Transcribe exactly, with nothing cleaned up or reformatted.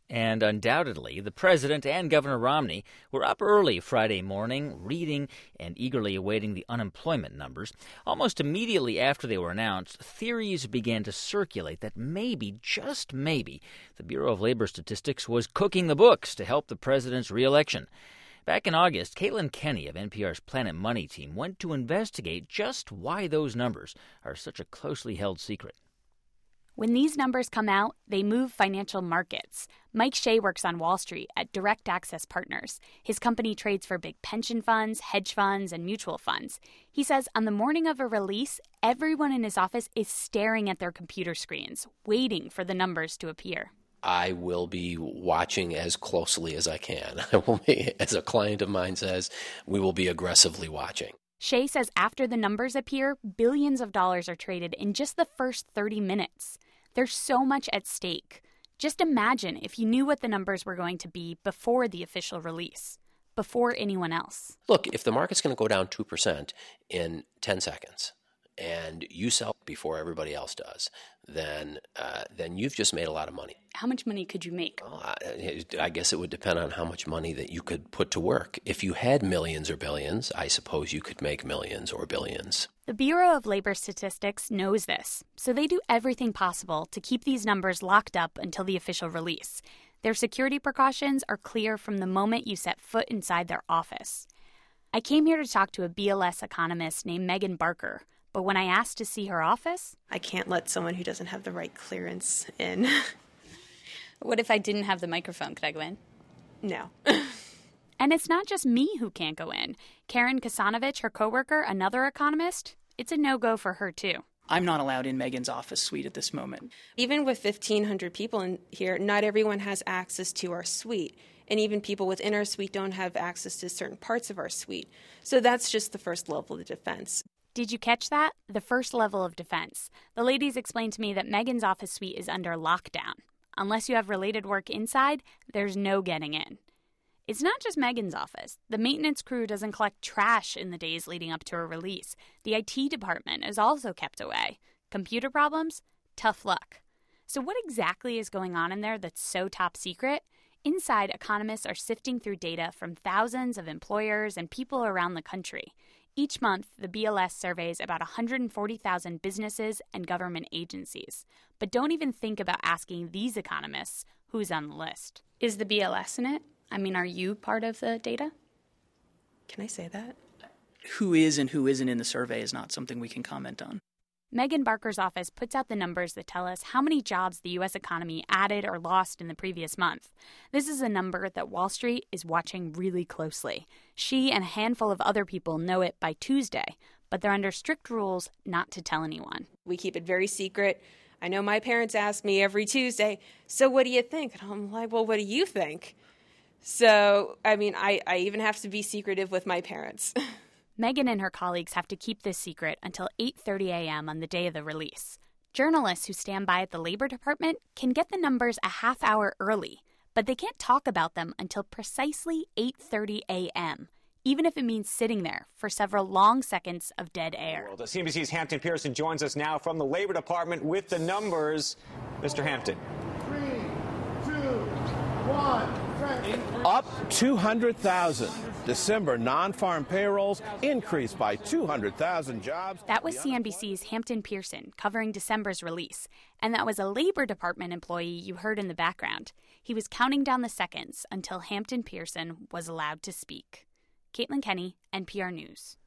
And undoubtedly, the president and Governor Romney were up early Friday morning, reading and eagerly awaiting the unemployment numbers. Almost immediately after they were announced, theories began to circulate that maybe, just maybe, the Bureau of Labor Statistics was cooking the books to help the president's reelection. Back in August, Caitlin Kenny of N P R's Planet Money team went to investigate just why those numbers are such a closely held secret. When these numbers come out, they move financial markets. Mike Shea works on Wall Street at Direct Access Partners. His company trades for big pension funds, hedge funds, and mutual funds. He says on the morning of a release, everyone in his office is staring at their computer screens, waiting for the numbers to appear. I will be watching as closely as I can. I will be, as a client of mine says, we will be aggressively watching. Shea says after the numbers appear, billions of dollars are traded in just the first thirty minutes. There's so much at stake. Just imagine if you knew what the numbers were going to be before the official release, before anyone else. Look, if the market's going to go down two percent in ten seconds and you sell before everybody else does, then uh, then you've just made a lot of money. How much money could you make? Well, I, I guess it would depend on how much money that you could put to work. If you had millions or billions, I suppose you could make millions or billions. The Bureau of Labor Statistics knows this, so they do everything possible to keep these numbers locked up until the official release. Their security precautions are clear from the moment you set foot inside their office. I came here to talk to a B L S economist named Megan Barker, but when I asked to see her office... I can't let someone who doesn't have the right clearance in. What if I didn't have the microphone? Could I go in? No. And it's not just me who can't go in. Karen Kasanovich, her coworker, another economist, it's a no-go for her, too. I'm not allowed in Megan's office suite at this moment. Even with fifteen hundred people in here, not everyone has access to our suite. And even people within our suite don't have access to certain parts of our suite. So that's just the first level of defense. Did you catch that? The first level of defense. The ladies explained to me that Megan's office suite is under lockdown. Unless you have related work inside, there's no getting in. It's not just Megan's office. The maintenance crew doesn't collect trash in the days leading up to a release. The I T department is also kept away. Computer problems? Tough luck. So what exactly is going on in there that's so top secret? Inside, economists are sifting through data from thousands of employers and people around the country. Each month, the B L S surveys about one hundred forty thousand businesses and government agencies. But don't even think about asking these economists who's on the list. Is the B L S in it? I mean, are you part of the data? Can I say that? Who is and who isn't in the survey is not something we can comment on. Megan Barker's office puts out the numbers that tell us how many jobs the U S economy added or lost in the previous month. This is a number that Wall Street is watching really closely. She and a handful of other people know it by Tuesday, but they're under strict rules not to tell anyone. We keep it very secret. I know my parents ask me every Tuesday, so what do you think? And I'm like, well, what do you think? So, I mean, I, I even have to be secretive with my parents. Megan and her colleagues have to keep this secret until eight thirty a.m. on the day of the release. Journalists who stand by at the Labor Department can get the numbers a half hour early, but they can't talk about them until precisely eight thirty a.m., even if it means sitting there for several long seconds of dead air. Well, C N B C's Hampton Pearson joins us now from the Labor Department with the numbers. Mister Hampton. Three, two, one. Up two hundred thousand. December non-farm payrolls increased by two hundred thousand jobs. That was C N B C's Hampton Pearson covering December's release. And that was a Labor Department employee you heard in the background. He was counting down the seconds until Hampton Pearson was allowed to speak. Caitlin Kenny, N P R News.